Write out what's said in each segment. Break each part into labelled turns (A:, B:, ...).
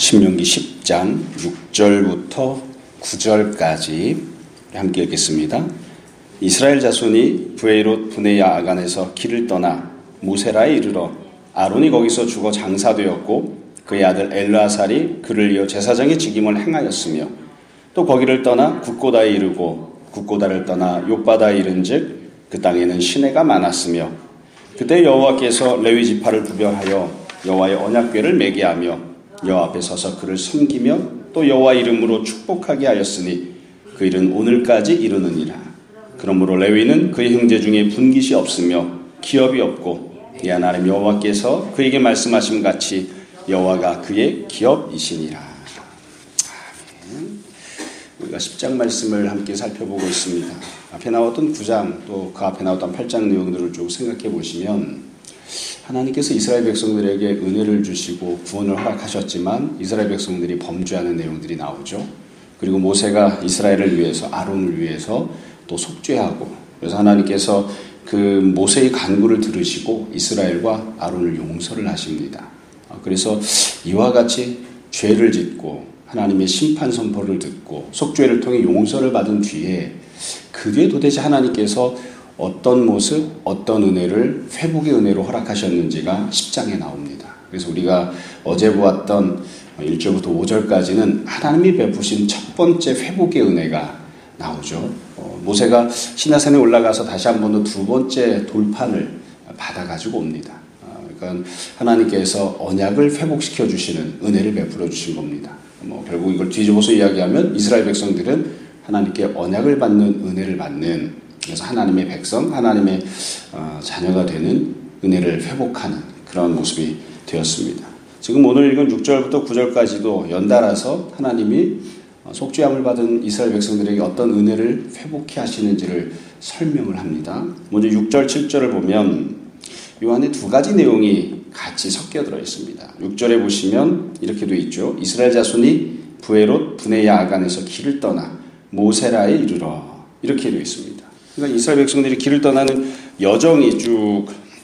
A: 신명기 10장 6절부터 9절까지 함께 읽겠습니다. 이스라엘 자손이 브에이롯 브네야 아간에서 길을 떠나 모세라에 이르러 아론이 거기서 죽어 장사되었고 그의 아들 엘르아살이 그를 이어 제사장의 직임을 행하였으며 또 거기를 떠나 굿고다에 이르고 굿고다를 떠나 욥바다에 이른즉 그 땅에는 시내가 많았으며 그때 여호와께서 레위 지파를 구별하여 여호와의 언약궤를 매게 하며 여호와 앞에 서서 그를 섬기며 또 여호와 이름으로 축복하게 하였으니 그 일은 오늘까지 이르느니라. 그러므로 레위는 그의 형제 중에 분깃이 없으며 기업이 없고 이 하나님 여호와께서 그에게 말씀하심 같이 여호와가 그의 기업이시니라. 아멘. 우리가 10장 말씀을 함께 살펴보고 있습니다. 앞에 나왔던 9장 또 그 앞에 나왔던 8장 내용들을 쭉 생각해 보시면 하나님께서 이스라엘 백성들에게 은혜를 주시고 구원을 허락하셨지만 이스라엘 백성들이 범죄하는 내용들이 나오죠. 그리고 모세가 이스라엘을 위해서 아론을 위해서 또 속죄하고 그래서 하나님께서 그 모세의 간구를 들으시고 이스라엘과 아론을 용서를 하십니다. 그래서 이와 같이 죄를 짓고 하나님의 심판 선포를 듣고 속죄를 통해 용서를 받은 뒤에 그 뒤에 도대체 하나님께서 어떤 모습, 어떤 은혜를 회복의 은혜로 허락하셨는지가 10장에 나옵니다. 그래서 우리가 어제 보았던 1절부터 5절까지는 하나님이 베푸신 첫 번째 회복의 은혜가 나오죠. 모세가 시내산에 올라가서 다시 한 번 더 두 번째 돌판을 받아가지고 옵니다. 그러니까 하나님께서 언약을 회복시켜 주시는 은혜를 베풀어 주신 겁니다. 결국 이걸 뒤집어서 이야기하면 이스라엘 백성들은 하나님께 언약을 받는 은혜를 받는 그래서 하나님의 백성, 하나님의 자녀가 되는 은혜를 회복하는 그런 모습이 되었습니다. 지금 오늘 읽은 6절부터 9절까지도 연달아서 하나님이 속죄함을 받은 이스라엘 백성들에게 어떤 은혜를 회복해 하시는지를 설명을 합니다. 먼저 6절, 7절을 보면 이 안에 두 가지 내용이 같이 섞여 들어 있습니다. 6절에 보시면 이렇게 되어 있죠. 이스라엘 자손이 브에롯 브네야 아간에서 길을 떠나 모세라에 이르러 이렇게 되어 있습니다. 그러니까 이스라엘 백성들이 길을 떠나는 여정이 쭉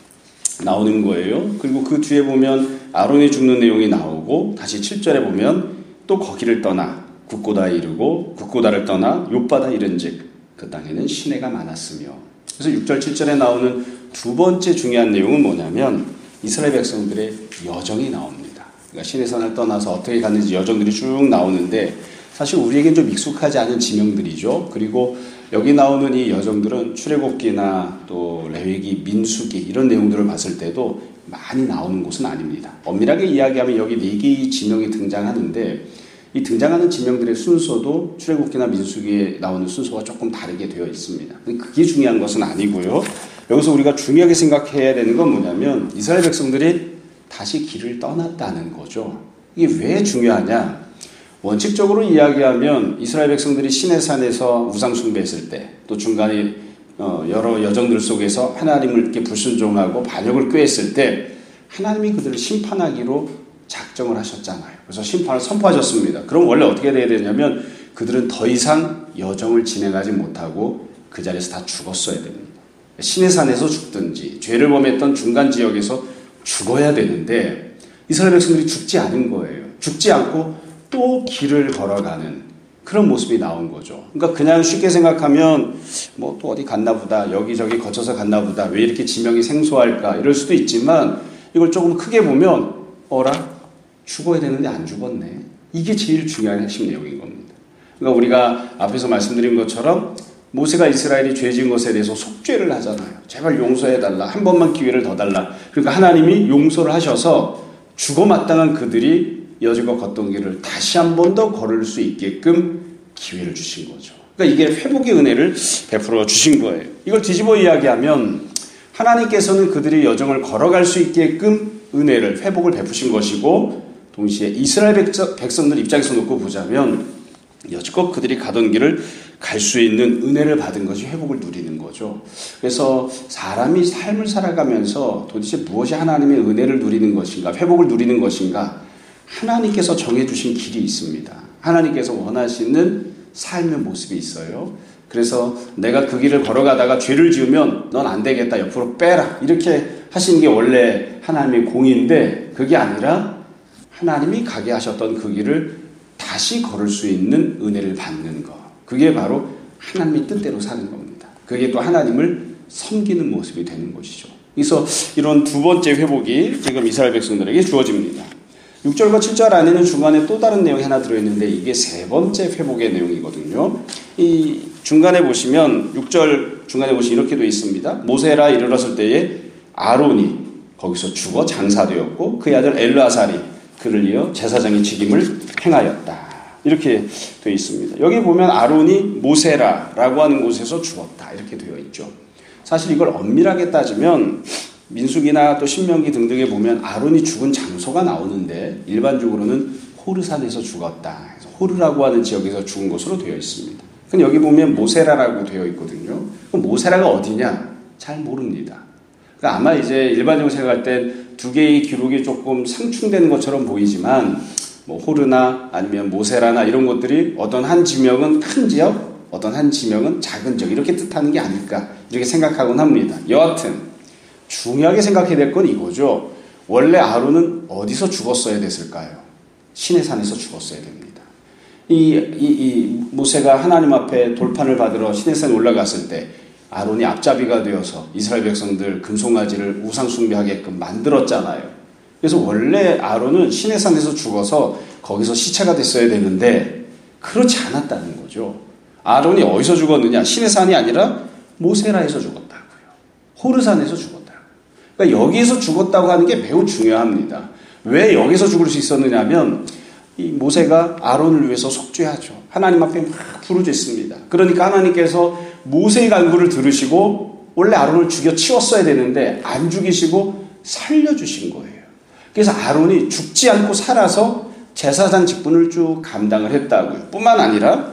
A: 나오는 거예요. 그리고 그 뒤에 보면 아론이 죽는 내용이 나오고 다시 7절에 보면 또 거기를 떠나 굿고다에 이르고 굿고다를 떠나 욥바다 이른즉 그 땅에는 시내가 많았으며 그래서 6절 7절에 나오는 두 번째 중요한 내용은 뭐냐면 이스라엘 백성들의 여정이 나옵니다. 그러니까 시내산을 떠나서 어떻게 갔는지 여정들이 쭉 나오는데 사실 우리에겐 좀 익숙하지 않은 지명들이죠. 그리고 여기 나오는 이 여정들은 출애굽기나 또 레위기, 민수기 이런 내용들을 봤을 때도 많이 나오는 곳은 아닙니다. 엄밀하게 이야기하면 여기 4개의 지명이 등장하는데 이 등장하는 지명들의 순서도 출애굽기나 민수기에 나오는 순서와 조금 다르게 되어 있습니다. 그게 중요한 것은 아니고요. 여기서 우리가 중요하게 생각해야 되는 건 뭐냐면 이스라엘 백성들이 다시 길을 떠났다는 거죠. 이게 왜 중요하냐? 원칙적으로 이야기하면 이스라엘 백성들이 시내산에서 우상 숭배했을 때 또 중간에 여러 여정들 속에서 하나님을 이렇게 불순종하고 반역을 꾀했을 때 하나님이 그들을 심판하기로 작정을 하셨잖아요. 그래서 심판을 선포하셨습니다. 그럼 원래 어떻게 돼야 되냐면 그들은 더 이상 여정을 진행하지 못하고 그 자리에서 다 죽었어야 됩니다. 시내산에서 죽든지 죄를 범했던 중간 지역에서 죽어야 되는데 이스라엘 백성들이 죽지 않은 거예요. 죽지 않고 또 길을 걸어가는 그런 모습이 나온 거죠. 그러니까 그냥 쉽게 생각하면 뭐 또 어디 갔나 보다 여기저기 거쳐서 갔나 보다 왜 이렇게 지명이 생소할까 이럴 수도 있지만 이걸 조금 크게 보면 어라? 죽어야 되는데 안 죽었네. 이게 제일 중요한 핵심 내용인 겁니다. 그러니까 우리가 앞에서 말씀드린 것처럼 모세가 이스라엘이 죄 지은 것에 대해서 속죄를 하잖아요. 제발 용서해달라. 한 번만 기회를 더 달라. 그러니까 하나님이 용서를 하셔서 죽어 마땅한 그들이 여지껏 걷던 길을 다시 한 번 더 걸을 수 있게끔 기회를 주신 거죠. 그러니까 이게 회복의 은혜를 베풀어 주신 거예요. 이걸 뒤집어 이야기하면 하나님께서는 그들이 여정을 걸어갈 수 있게끔 은혜를, 회복을 베푸신 것이고 동시에 이스라엘 백성들 입장에서 놓고 보자면 여지껏 그들이 가던 길을 갈 수 있는 은혜를 받은 것이 회복을 누리는 거죠. 그래서 사람이 삶을 살아가면서 도대체 무엇이 하나님의 은혜를 누리는 것인가, 회복을 누리는 것인가 하나님께서 정해주신 길이 있습니다. 하나님께서 원하시는 삶의 모습이 있어요. 그래서 내가 그 길을 걸어가다가 죄를 지으면 넌 안 되겠다. 옆으로 빼라. 이렇게 하시는 게 원래 하나님의 공의인데 그게 아니라 하나님이 가게 하셨던 그 길을 다시 걸을 수 있는 은혜를 받는 것. 그게 바로 하나님의 뜻대로 사는 겁니다. 그게 또 하나님을 섬기는 모습이 되는 것이죠. 그래서 이런 두 번째 회복이 지금 이스라엘 백성들에게 주어집니다. 6절과 7절 안에는 중간에 또 다른 내용이 하나 들어있는데 이게 세 번째 회복의 내용이거든요. 이 중간에 보시면 6절 중간에 보시면 이렇게 되어 있습니다. 모세라 이르렀을 때에 아론이 거기서 죽어 장사되었고 그의 아들 엘르아살이 그를 이어 제사장의 직임을 행하였다. 이렇게 되어 있습니다. 여기 보면 아론이 모세라라고 하는 곳에서 죽었다. 이렇게 되어 있죠. 사실 이걸 엄밀하게 따지면 민수기나 또 신명기 등등에 보면 아론이 죽은 장소가 나오는데 일반적으로는 호르산에서 죽었다. 그래서 호르라고 하는 지역에서 죽은 것으로 되어 있습니다. 근데 여기 보면 모세라라고 되어 있거든요. 그럼 모세라가 어디냐? 잘 모릅니다. 그러니까 아마 이제 일반적으로 생각할 땐 두 개의 기록이 조금 상충되는 것처럼 보이지만 뭐 호르나 아니면 모세라나 이런 것들이 어떤 한 지명은 큰 지역, 어떤 한 지명은 작은 지역 이렇게 뜻하는 게 아닐까 이렇게 생각하곤 합니다. 여하튼 중요하게 생각해야 될 건 이거죠. 원래 아론은 어디서 죽었어야 됐을까요? 시내산에서 죽었어야 됩니다. 이 모세가 하나님 앞에 돌판을 받으러 시내산에 올라갔을 때 아론이 앞잡이가 되어서 이스라엘 백성들 금송아지를 우상 숭배하게끔 만들었잖아요. 그래서 원래 아론은 시내산에서 죽어서 거기서 시체가 됐어야 되는데 그렇지 않았다는 거죠. 아론이 어디서 죽었느냐? 시내산이 아니라 모세라에서 죽었다고요. 호르산에서 죽었다고요. 그러니까 여기에서 죽었다고 하는 게 매우 중요합니다. 왜 여기서 죽을 수 있었느냐 하면 이 모세가 아론을 위해서 속죄하죠. 하나님 앞에 막 부르짖습니다. 그러니까 하나님께서 모세의 간구를 들으시고 원래 아론을 죽여 치웠어야 되는데 안 죽이시고 살려주신 거예요. 그래서 아론이 죽지 않고 살아서 제사장 직분을 쭉 감당을 했다고요. 뿐만 아니라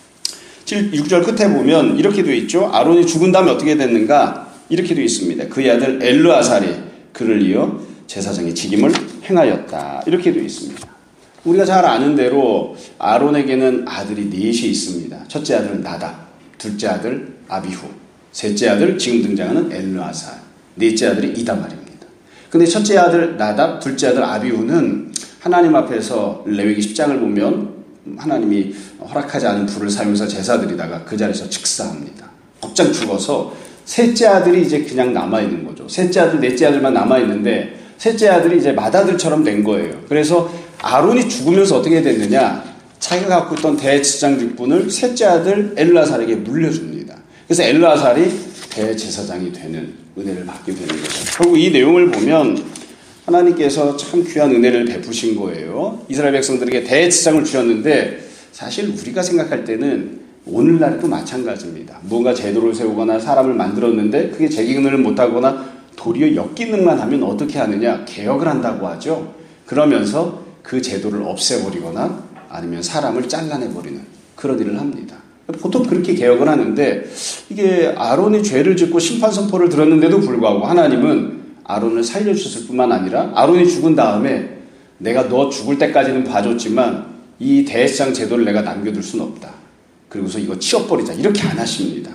A: 6절 끝에 보면 이렇게 되어 있죠. 아론이 죽은 다음에 어떻게 됐는가? 이렇게 되어 있습니다. 그의 아들 엘르아살이 그를 이어 제사장의 직임을 행하였다. 이렇게 되어 있습니다. 우리가 잘 아는 대로 아론에게는 아들이 넷이 있습니다. 첫째 아들은 나답, 둘째 아들 아비후, 셋째 아들 지금 등장하는 엘르아살, 넷째 아들이 이다말입니다. 근데 첫째 아들 나답, 둘째 아들 아비후는 하나님 앞에서 레위기 10장을 보면 하나님이 허락하지 않은 불을 사용해서 제사드리다가 그 자리에서 즉사합니다. 곧장 죽어서 셋째 아들이 이제 그냥 남아있는 거죠. 셋째 아들, 넷째 아들만 남아있는데 셋째 아들이 이제 맏아들처럼 된 거예요. 그래서 아론이 죽으면서 어떻게 됐느냐? 자기가 갖고 있던 대제사장 직분을 셋째 아들 엘르아살에게 물려줍니다. 그래서 엘르아살이 대제사장이 되는 은혜를 받게 되는 거죠. 결국 이 내용을 보면 하나님께서 참 귀한 은혜를 베푸신 거예요. 이스라엘 백성들에게 대제사장을 주셨는데 사실 우리가 생각할 때는 오늘날에도 마찬가지입니다. 뭔가 제도를 세우거나 사람을 만들었는데 그게 재기능을 못하거나 도리어 역기능만 하면 어떻게 하느냐? 개혁을 한다고 하죠. 그러면서 그 제도를 없애버리거나 아니면 사람을 잘라내버리는 그런 일을 합니다. 보통 그렇게 개혁을 하는데 이게 아론이 죄를 짓고 심판 선포를 들었는데도 불구하고 하나님은 아론을 살려주셨을 뿐만 아니라 아론이 죽은 다음에 내가 너 죽을 때까지는 봐줬지만 이 대제사장 제도를 내가 남겨둘 수는 없다. 그리고서 이거 치워버리자. 이렇게 안 하십니다.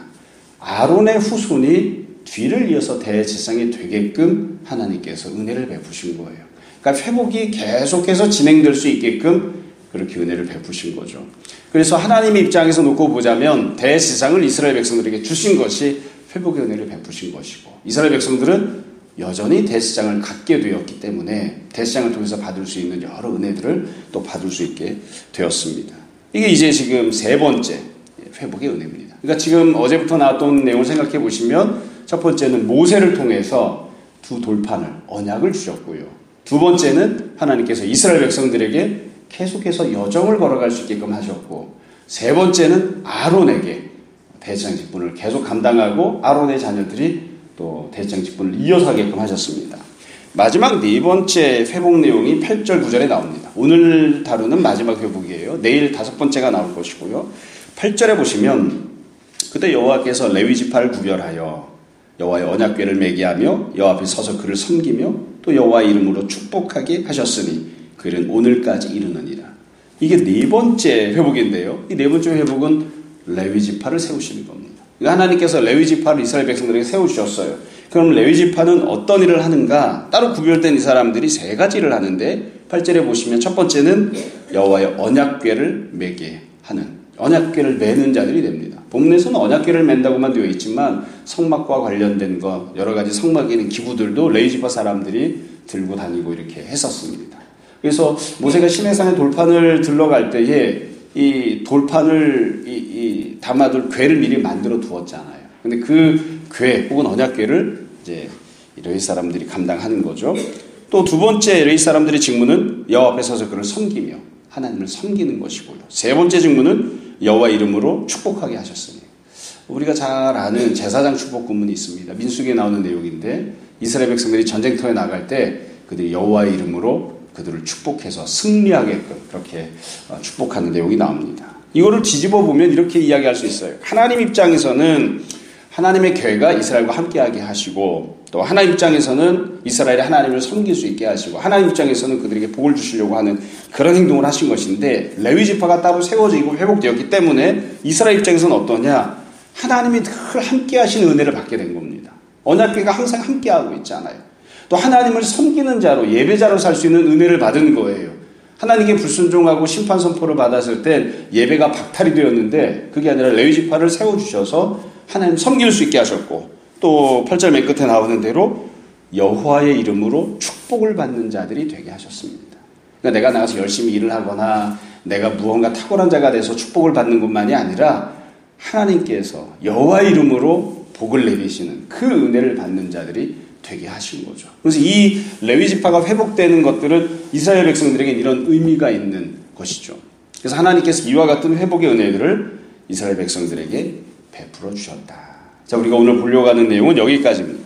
A: 아론의 후손이 뒤를 이어서 대제사장이 되게끔 하나님께서 은혜를 베푸신 거예요. 그러니까 회복이 계속해서 진행될 수 있게끔 그렇게 은혜를 베푸신 거죠. 그래서 하나님의 입장에서 놓고 보자면 대제사장을 이스라엘 백성들에게 주신 것이 회복의 은혜를 베푸신 것이고 이스라엘 백성들은 여전히 대제사장을 갖게 되었기 때문에 대제사장을 통해서 받을 수 있는 여러 은혜들을 또 받을 수 있게 되었습니다. 이게 이제 지금 세 번째 회복의 은혜입니다. 그러니까 지금 어제부터 나왔던 내용을 생각해 보시면 첫 번째는 모세를 통해서 두 돌판을 언약을 주셨고요. 두 번째는 하나님께서 이스라엘 백성들에게 계속해서 여정을 걸어갈 수 있게끔 하셨고 세 번째는 아론에게 대제사장 직분을 계속 감당하고 아론의 자녀들이 또 대제사장 직분을 이어서 하게끔 하셨습니다. 마지막 네 번째 회복 내용이 8절 9절에 나옵니다. 오늘 다루는 마지막 회복이에요. 내일 다섯 번째가 나올 것이고요. 8절에 보시면 그때 여호와께서 레위 지파를 구별하여 여호와의 언약궤를 매게 하며 여호와 앞에 서서 그를 섬기며 또 여호와의 이름으로 축복하게 하셨으니 그 일은 오늘까지 이르느니라. 이게 네 번째 회복인데요. 이 네 번째 회복은 레위 지파를 세우시는 겁니다. 하나님께서 레위 지파를 이스라엘 백성들에게 세우셨어요. 그럼 레위 지파는 어떤 일을 하는가? 따로 구별된 이 사람들이 세 가지를 하는데 8절에 보시면 첫 번째는 여호와의 언약궤를 매게 하는, 언약궤를 매는 자들이 됩니다. 본문에서는 언약궤를 맨다고만 되어 있지만 성막과 관련된 것, 여러 가지 성막에 있는 기구들도 레위지파 사람들이 들고 다니고 이렇게 했었습니다. 그래서 모세가 시내산의 돌판을 들러갈 때에 이 돌판을 담아둘 궤를 미리 만들어 두었잖아요. 근데 그 궤 혹은 언약궤를 이제 레위 사람들이 감당하는 거죠. 또 두 번째 레위 사람들의 직무는 여호와 앞에 서서 그를 섬기며 하나님을 섬기는 것이고요. 세 번째 직무는 여호와 이름으로 축복하게 하셨으니, 우리가 잘 아는 제사장 축복 구문이 있습니다. 민수기에 나오는 내용인데 이스라엘 백성들이 전쟁터에 나갈 때 그들이 여호와의 이름으로 그들을 축복해서 승리하게끔 그렇게 축복하는 내용이 나옵니다. 이거를 뒤집어 보면 이렇게 이야기할 수 있어요. 하나님 입장에서는 하나님의 궤가 이스라엘과 함께하게 하시고, 또 하나님 입장에서는 이스라엘이 하나님을 섬길 수 있게 하시고, 하나님 입장에서는 그들에게 복을 주시려고 하는 그런 행동을 하신 것인데, 레위 지파가 따로 세워지고 회복되었기 때문에 이스라엘 입장에서는 어떠냐? 하나님이 늘 함께 하시는 은혜를 받게 된 겁니다. 언약궤가 항상 함께하고 있잖아요. 또 하나님을 섬기는 자로, 예배자로 살 수 있는 은혜를 받은 거예요. 하나님께 불순종하고 심판 선포를 받았을 때 예배가 박탈이 되었는데, 그게 아니라 레위 지파를 세워주셔서 하나님 섬길 수 있게 하셨고, 또 8절 맨 끝에 나오는 대로 여호와의 이름으로 축복을 받는 자들이 되게 하셨습니다. 그러니까 내가 나가서 열심히 일을 하거나 내가 무언가 탁월한 자가 돼서 축복을 받는 것만이 아니라 하나님께서 여호와의 이름으로 복을 내리시는 그 은혜를 받는 자들이 되게 하신 거죠. 그래서 이 레위 지파가 회복되는 것들은 이스라엘 백성들에게 이런 의미가 있는 것이죠. 그래서 하나님께서 이와 같은 회복의 은혜들을 이스라엘 백성들에게 베풀어 주셨다. 자, 우리가 오늘 보려고 하는 내용은 여기까지입니다.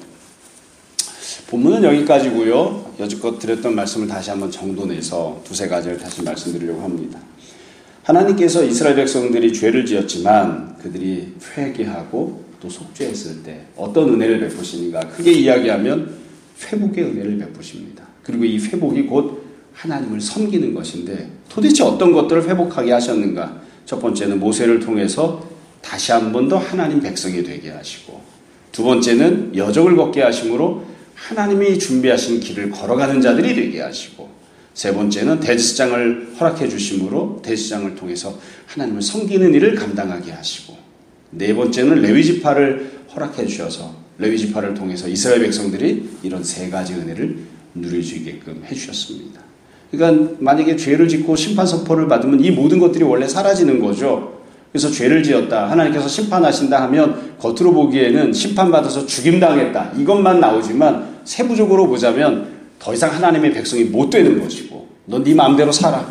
A: 본문은 여기까지고요. 여지껏 드렸던 말씀을 다시 한번 정돈해서 두세 가지를 다시 말씀드리려고 합니다. 하나님께서 이스라엘 백성들이 죄를 지었지만 그들이 회개하고 또 속죄했을 때 어떤 은혜를 베푸시는가? 크게 이야기하면 회복의 은혜를 베푸십니다. 그리고 이 회복이 곧 하나님을 섬기는 것인데, 도대체 어떤 것들을 회복하게 하셨는가? 첫 번째는 모세를 통해서 다시 한 번 더 하나님 백성이 되게 하시고, 두 번째는 여정을 걷게 하심으로 하나님이 준비하신 길을 걸어가는 자들이 되게 하시고, 세 번째는 대제사장을 허락해 주심으로 대제사장을 통해서 하나님을 섬기는 일을 감당하게 하시고, 네 번째는 레위 지파를 허락해 주셔서 레위 지파를 통해서 이스라엘 백성들이 이런 세 가지 은혜를 누릴 수 있게끔 해주셨습니다. 그러니까 만약에 죄를 짓고 심판 선포를 받으면 이 모든 것들이 원래 사라지는 거죠. 그래서 죄를 지었다, 하나님께서 심판하신다 하면 겉으로 보기에는 심판받아서 죽임당했다, 이것만 나오지만 세부적으로 보자면 더 이상 하나님의 백성이 못 되는 것이고, 넌 네 마음대로 살아,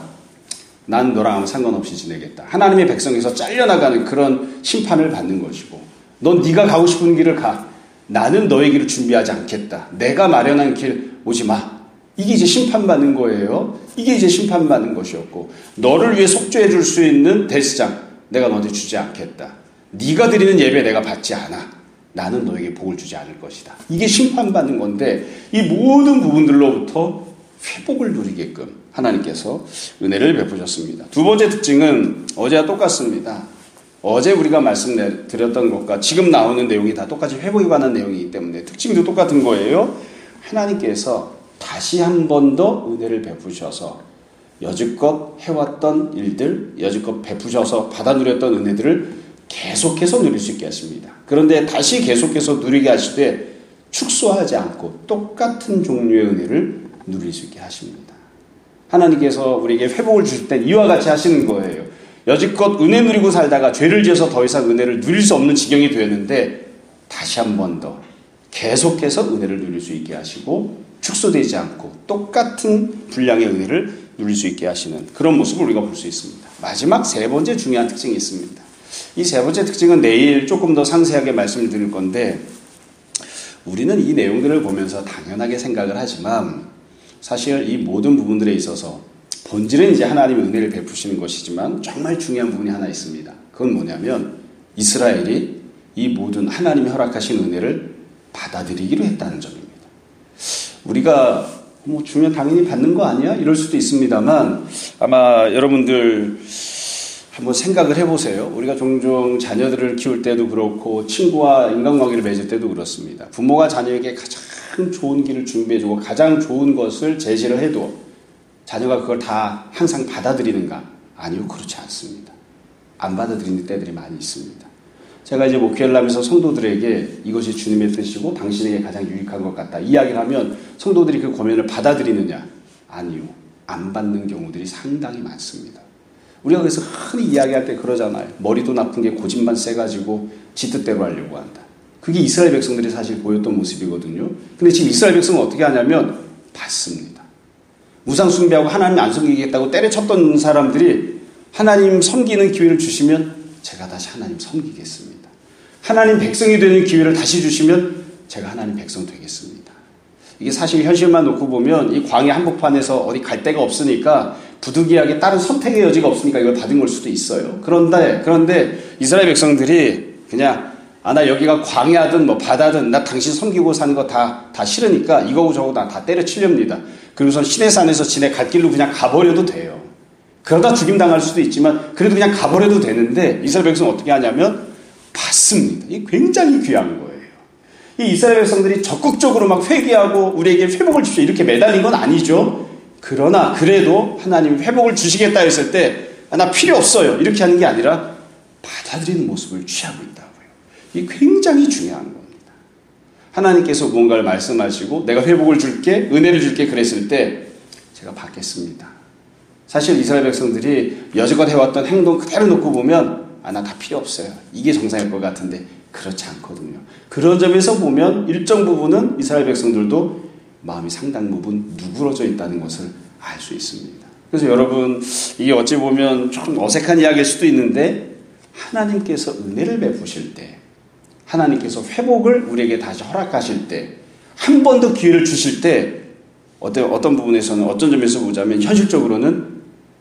A: 난 너랑 아무 상관없이 지내겠다, 하나님의 백성에서 잘려나가는 그런 심판을 받는 것이고, 넌 네가 가고 싶은 길을 가, 나는 너의 길을 준비하지 않겠다, 내가 마련한 길 오지 마, 이게 이제 심판받는 거예요. 이게 이제 심판받는 것이었고, 너를 위해 속죄해 줄 수 있는 대제사장 내가 너한테 주지 않겠다, 네가 드리는 예배 내가 받지 않아, 나는 너에게 복을 주지 않을 것이다, 이게 심판받는 건데, 이 모든 부분들로부터 회복을 누리게끔 하나님께서 은혜를 베푸셨습니다. 두 번째 특징은 어제와 똑같습니다. 어제 우리가 말씀드렸던 것과 지금 나오는 내용이 다 똑같이 회복에 관한 내용이기 때문에 특징도 똑같은 거예요. 하나님께서 다시 한 번 더 은혜를 베푸셔서 여지껏 해왔던 일들, 여지껏 베푸셔서 받아 누렸던 은혜들을 계속해서 누릴 수 있게 하십니다. 그런데 다시 계속해서 누리게 하시되 축소하지 않고 똑같은 종류의 은혜를 누릴 수 있게 하십니다. 하나님께서 우리에게 회복을 주실 땐 이와 같이 하시는 거예요. 여지껏 은혜 누리고 살다가 죄를 지어서 더 이상 은혜를 누릴 수 없는 지경이 되었는데, 다시 한 번 더 계속해서 은혜를 누릴 수 있게 하시고 축소되지 않고 똑같은 분량의 은혜를 누릴 수 있게 하시는 그런 모습을 우리가 볼 수 있습니다. 마지막 세 번째 중요한 특징이 있습니다. 이 세 번째 특징은 내일 조금 더 상세하게 말씀을 드릴 건데, 우리는 이 내용들을 보면서 당연하게 생각을 하지만 사실 이 모든 부분들에 있어서 본질은 이제 하나님의 은혜를 베푸시는 것이지만 정말 중요한 부분이 하나 있습니다. 그건 뭐냐면 이스라엘이 이 모든 하나님이 허락하신 은혜를 받아들이기로 했다는 점입니다. 우리가 주면 당연히 받는 거 아니야? 이럴 수도 있습니다만, 아마 여러분들 한번 생각을 해보세요. 우리가 종종 자녀들을 키울 때도 그렇고 친구와 인간관계를 맺을 때도 그렇습니다. 부모가 자녀에게 가장 좋은 길을 준비해주고 가장 좋은 것을 제시를 해도 자녀가 그걸 다 항상 받아들이는가? 아니요, 그렇지 않습니다. 안 받아들이는 때들이 많이 있습니다. 제가 이제 목회를 하면서 성도들에게 이것이 주님의 뜻이고 당신에게 가장 유익한 것 같다 이야기를 하면 성도들이 그 고면을 받아들이느냐? 아니요, 안 받는 경우들이 상당히 많습니다. 우리가 그래서 흔히 이야기할 때 그러잖아요. 머리도 나쁜 게 고집만 세가지고 지 뜻대로 하려고 한다. 그게 이스라엘 백성들이 사실 보였던 모습이거든요. 근데 지금 이스라엘 백성은 어떻게 하냐면 받습니다. 우상 숭배하고 하나님 안 섬기겠다고 때려쳤던 사람들이 하나님 섬기는 기회를 주시면 제가 다시 하나님 섬기겠습니다. 하나님 백성이 되는 기회를 다시 주시면 제가 하나님 백성 되겠습니다. 이게 사실 현실만 놓고 보면 이 광야 한복판에서 어디 갈 데가 없으니까 부득이하게 다른 선택의 여지가 없으니까 이걸 받은 걸 수도 있어요. 그런데 이스라엘 백성들이 그냥 나 여기가 광야든 뭐 바다든 나 당신 섬기고 사는 거 다 싫으니까 이거고 저거 다 때려치렵니다. 그리고선 시내산에서 지네 갈 길로 그냥 가버려도 돼요. 그러다 죽임당할 수도 있지만 그래도 그냥 가버려도 되는데 이스라엘 백성은 어떻게 하냐면 받습니다. 이게 굉장히 귀한 거예요. 이 이스라엘 백성들이 적극적으로 막 회개하고 우리에게 회복을 주십시오 이렇게 매달린 건 아니죠. 그러나 그래도 하나님이 회복을 주시겠다 했을 때 나 필요 없어요 이렇게 하는 게 아니라 받아들이는 모습을 취하고 있다고요. 이게 굉장히 중요한 겁니다. 하나님께서 무언가를 말씀하시고 내가 회복을 줄게 은혜를 줄게 그랬을 때 제가 받겠습니다. 사실 이스라엘 백성들이 여지껏 해왔던 행동 그대로 놓고 보면 나 다 필요 없어요. 이게 정상일 것 같은데 그렇지 않거든요. 그런 점에서 보면 일정 부분은 이스라엘 백성들도 마음이 상당 부분 누그러져 있다는 것을 알 수 있습니다. 그래서 여러분 이게 어찌 보면 좀 어색한 이야기일 수도 있는데 하나님께서 은혜를 베푸실 때 하나님께서 회복을 우리에게 다시 허락하실 때 한 번 더 기회를 주실 때 어떤 부분에서는 어떤 점에서 보자면 현실적으로는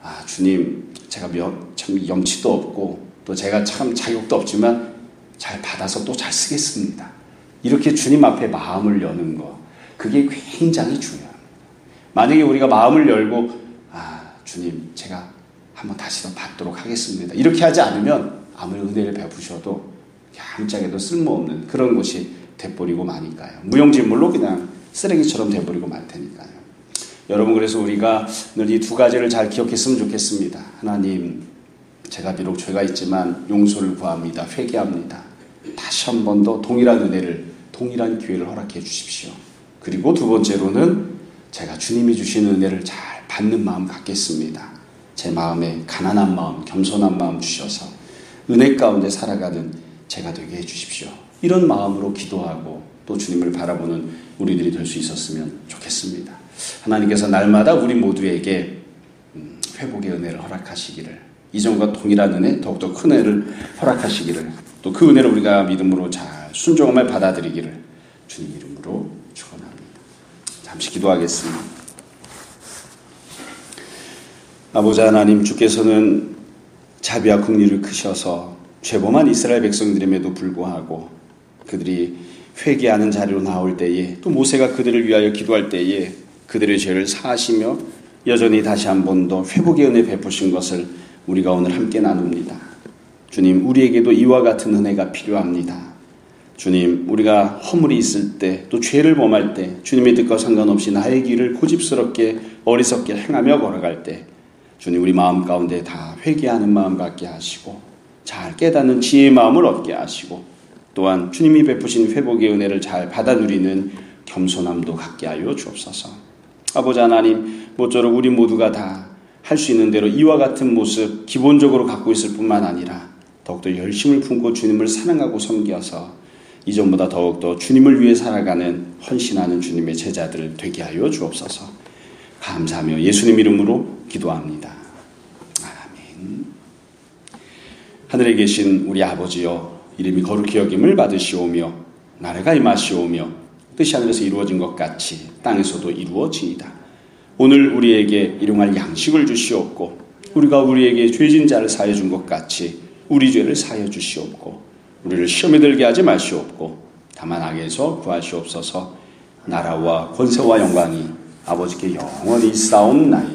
A: 주님 제가 참 염치도 없고 또 제가 참 자격도 없지만 잘 받아서 또 잘 쓰겠습니다. 이렇게 주님 앞에 마음을 여는 거 그게 굉장히 중요합니다. 만약에 우리가 마음을 열고 주님 제가 한번 다시 더 받도록 하겠습니다. 이렇게 하지 않으면 아무리 은혜를 베푸셔도 얌짝에도 쓸모없는 그런 것이 돼버리고 마니까요. 무용지물로 그냥 쓰레기처럼 돼버리고 말 테니까요. 여러분 그래서 우리가 늘 이 두 가지를 잘 기억했으면 좋겠습니다. 하나님 제가 비록 죄가 있지만 용서를 구합니다. 회개합니다. 다시 한 번 더 동일한 은혜를 동일한 기회를 허락해 주십시오. 그리고 두 번째로는 제가 주님이 주신 은혜를 잘 받는 마음 갖겠습니다. 제 마음에 가난한 마음, 겸손한 마음 주셔서 은혜 가운데 살아가는 제가 되게 해주십시오. 이런 마음으로 기도하고 또 주님을 바라보는 우리들이 될 수 있었으면 좋겠습니다. 하나님께서 날마다 우리 모두에게 회복의 은혜를 허락하시기를 이전과 동일한 은혜, 더욱더 큰 은혜를 허락하시기를 또 그 은혜를 우리가 믿음으로 잘 순종함을 받아들이기를 주님 이름으로 축원합니다. 잠시 기도하겠습니다. 아버지 하나님 주께서는 자비와 긍휼을 크셔서 죄범한 이스라엘 백성들임에도 불구하고 그들이 회개하는 자리로 나올 때에 또 모세가 그들을 위하여 기도할 때에 그들의 죄를 사하시며 여전히 다시 한 번 더 회복의 은혜 베푸신 것을 우리가 오늘 함께 나눕니다. 주님 우리에게도 이와 같은 은혜가 필요합니다. 주님 우리가 허물이 있을 때 또 죄를 범할 때 주님의 뜻과 상관없이 나의 길을 고집스럽게 어리석게 행하며 걸어갈 때 주님 우리 마음 가운데 다 회개하는 마음 갖게 하시고 잘 깨닫는 지혜의 마음을 얻게 하시고 또한 주님이 베푸신 회복의 은혜를 잘 받아 누리는 겸손함도 갖게 하여 주옵소서. 아버지 하나님 모쪼록 우리 모두가 다 할 수 있는 대로 이와 같은 모습 기본적으로 갖고 있을 뿐만 아니라 더욱더 열심을 품고 주님을 사랑하고 섬겨서 이전보다 더욱더 주님을 위해 살아가는 헌신하는 주님의 제자들 되게 하여 주옵소서. 감사하며 예수님 이름으로 기도합니다. 아멘. 하늘에 계신 우리 아버지여 이름이 거룩히 여김을 받으시오며 나라가 임하시오며 뜻이 하늘에서 이루어진 것 같이 땅에서도 이루어지이다. 오늘 우리에게 일용할 양식을 주시옵고 우리가 우리에게 죄진 자를 사하여 준 것 같이 우리 죄를 사하여 주시옵고 우리를 시험에 들게 하지 마시옵고 다만 악에서 구하시옵소서. 나라와 권세와 영광이 아버지께 영원히 있사옵나이다.